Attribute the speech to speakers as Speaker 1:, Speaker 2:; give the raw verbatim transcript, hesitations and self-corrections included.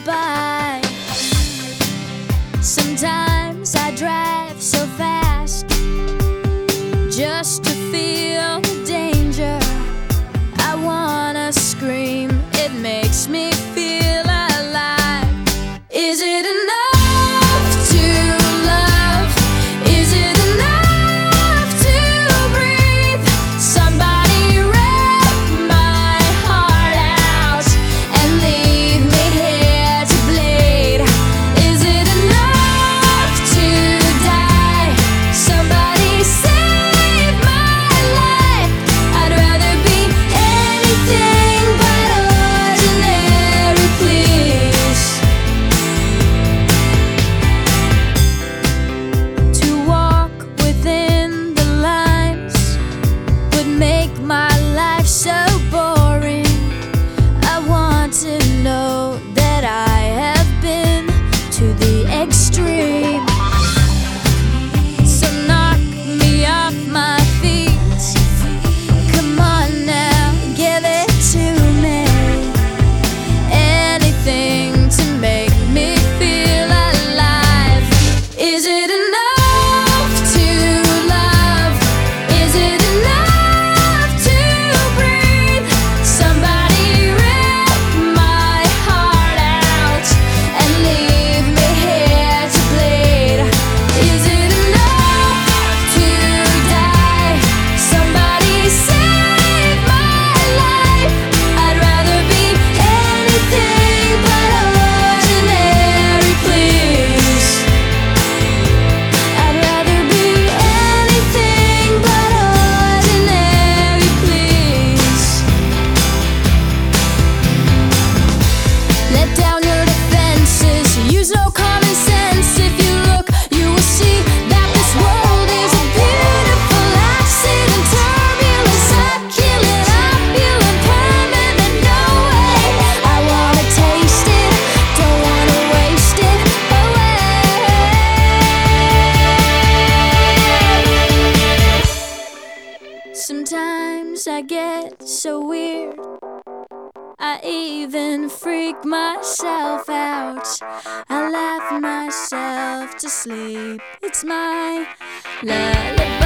Speaker 1: by. Sometimes I drive so fast just to feel the danger. I wanna scream, it makes me feel alive. Is it enough to love? Is it enough to breathe? Somebody rip my heart out and leave me here to bleed. Is it enough to die? Somebody save my life. I'd rather be anything but ordinary, please. To walk within the lines would make my life so boring. I want to know that I have been to the extreme. So knock me off my feet. Come on now, give it to me. Anything to make me feel alive. Is it enough to love? Is it enough to breathe? Somebody rip my heart out and leave me here to bleed. Is it enough to die? Somebody save my life. I'd rather be anything but ordinary, please. I'd rather be anything but ordinary, please. Let down your defenses, use no common sense. If you look, you will see that this world is a beautiful accident. Turbulence, succulent, opulent, permanent, no way. I wanna taste it, don't wanna waste it away. Sometimes I get so weird, I even freak myself out. I laugh myself to sleep. It's my lullaby.